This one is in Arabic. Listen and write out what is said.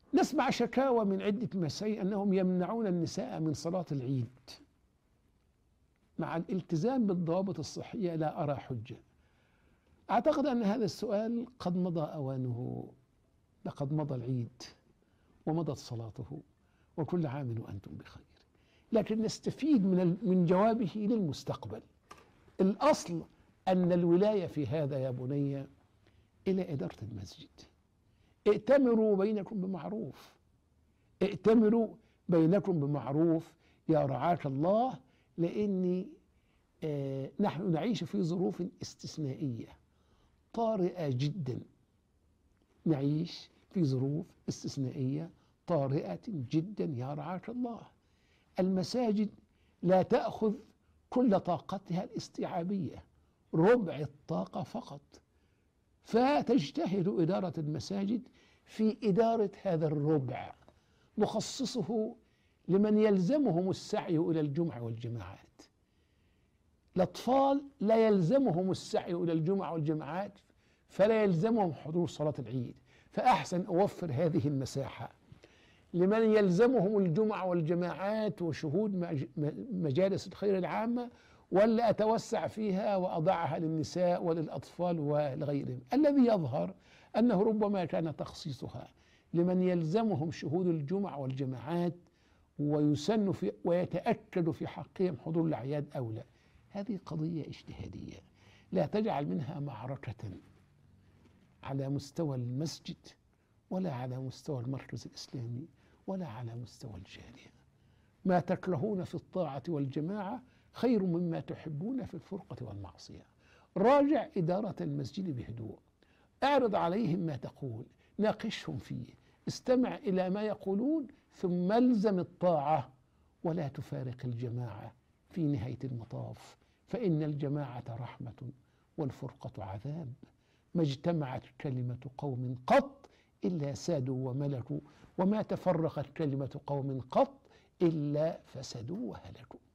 نسمع شكاوى من عدة مساجد أنهم يمنعون النساء من صلاة العيد مع الالتزام بالضوابط الصحية. لا أرى حجة. أعتقد أن هذا السؤال قد مضى أوانه، لقد مضى العيد ومضت صلاته، وكل عام وأنتم بخير. لكن نستفيد من جوابه للمستقبل. الأصل أن الولاية في هذا يا بني إلى إدارة المسجد. ائتمروا بينكم بمعروف، ائتمروا بينكم بمعروف يا رعاك الله، لأن نحن نعيش في ظروف استثنائية طارئة جدا. نعيش في ظروف استثنائية طارئة جدا يا رعاك الله. المساجد لا تأخذ كل طاقتها الاستيعابية، ربع الطاقة فقط، فتجتهد إدارة المساجد في إدارة هذا الربع، نخصصه لمن يلزمهم السعي إلى الجمعة والجماعات. الأطفال لا يلزمهم السعي إلى الجمعة والجماعات، فلا يلزمهم حضور صلاة العيد، فأحسن أوفر هذه المساحة لمن يلزمهم الجمعة والجماعات وشهود مجالس الخير العامة، ولا أتوسع فيها وأضعها للنساء وللأطفال ولغيرهم. الذي يظهر أنه ربما كان تخصيصها لمن يلزمهم شهود الجمعة والجماعات ويسن في ويتأكد في حقهم حضور الأعياد أولى. هذه قضية اجتهادية، لا تجعل منها معركة على مستوى المسجد ولا على مستوى المركز الإسلامي ولا على مستوى الجالية. ما تكرهون في الطاعة والجماعة خير مما تحبون في الفرقة والمعصية. راجع إدارة المسجد بهدوء، اعرض عليهم ما تقول، ناقشهم فيه، استمع إلى ما يقولون، ثم الزم الطاعة ولا تفارق الجماعة في نهاية المطاف، فإن الجماعة رحمة والفرقة عذاب. ما اجتمعت كلمة قوم قط إلا سادوا وملكوا، وما تفرقت كلمة قوم قط إلا فسدوا وهلكوا.